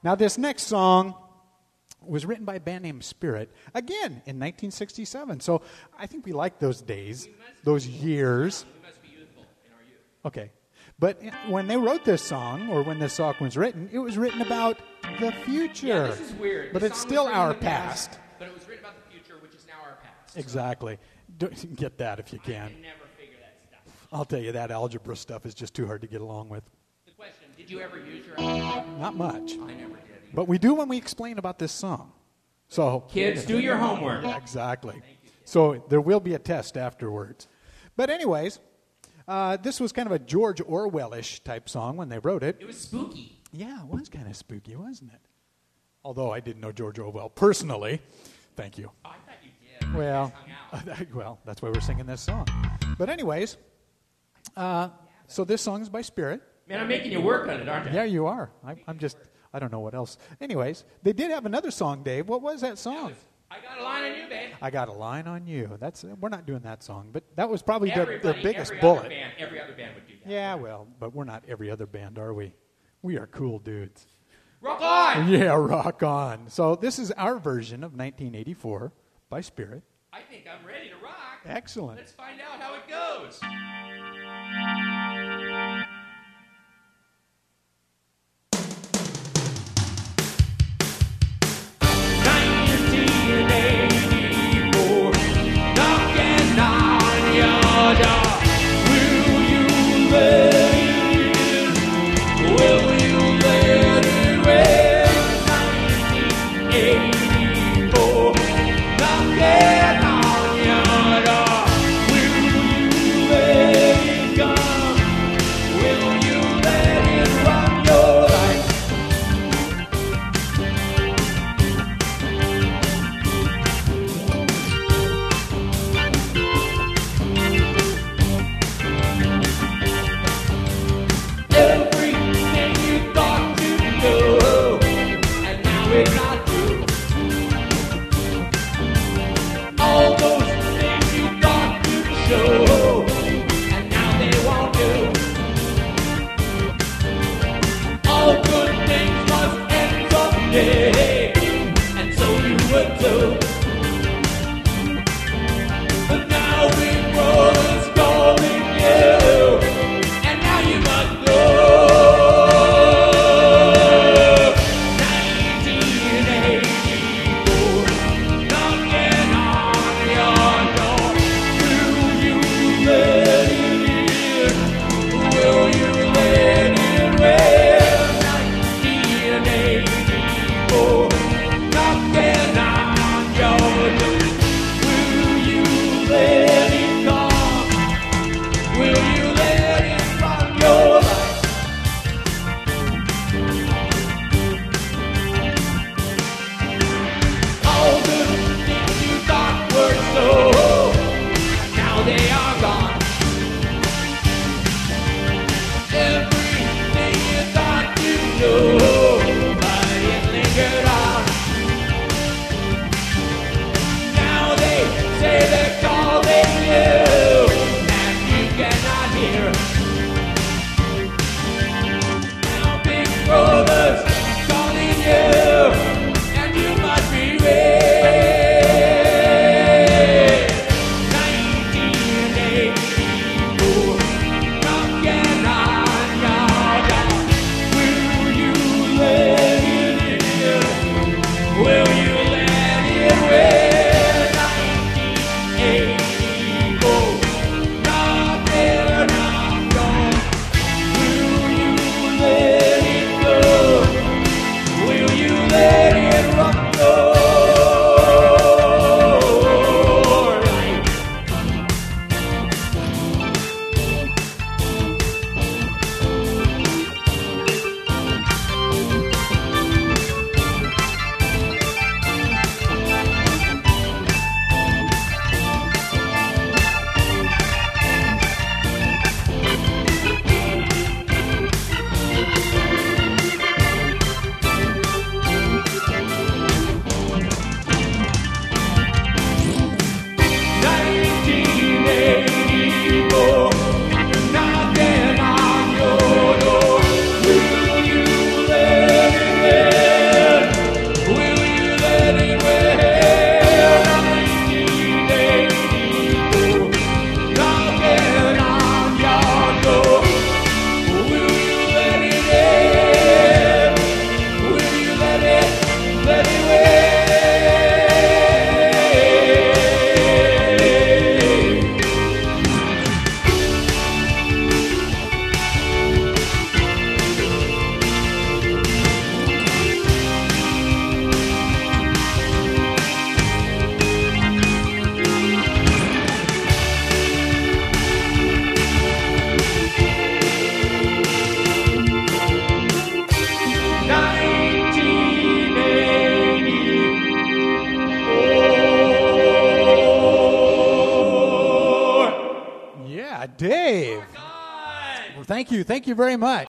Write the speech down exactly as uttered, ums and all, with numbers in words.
Now, this next song was written by a band named Spirit, again, in nineteen sixty-seven. So I think we like those days, those years. We must be youthful in our youth. Okay. But when they wrote this song, or when this song was written, it was written about the future. Yeah, this is weird. But The it's song still was written our in the past. But it was written about the future, which is now our past. Exactly. Do- Get that if you I can. can never figure that stuff. I'll tell you, that algebra stuff is just too hard to get along with. The question, did you ever use your algebra? Not much. I never did either. But we do when we explain about this song. So Kids, do your homework. Yeah, exactly. So there will be a test afterwards. But anyways, uh, this was kind of a George Orwell-ish type song when they wrote it. It was spooky. Yeah, it was kind of spooky, wasn't it? Although I didn't know George Orwell personally. Thank you. Oh, I thought you did. Well, You guys hung out. well, that's why we're singing this song. But anyways, uh, so this song is by Spirit. Man, I'm making you work on it, aren't I? Yeah, you are. I, I'm just, I don't know what else. Anyways, they did have another song, Dave. What was that That song? was, I got a line on you, babe. I Got a Line on You. That's We're not doing that song, but that was probably their, their Everybody, biggest every bullet. Other band, every other band would do that. Yeah, well, but we're not every other band, are we? We are cool dudes. Rock on! Yeah, rock on. So this is our version of nineteen eighty-four by Spirit. I think I'm ready to rock. Excellent. Let's find out how it goes. nineteen eighty-four, knocking on your door. Will you let it in? Will you let it in? nineteen eighty-four, knocking on your door. Will you let it come? Will you let it run your life? Everything you thought you knew, and now it's not true. All those things you thought you'd show, and now they won't do. All good things must end someday, and so you would too. But now Big Brother's calling you, and now you must go. nineteen thank you. Thank you very much.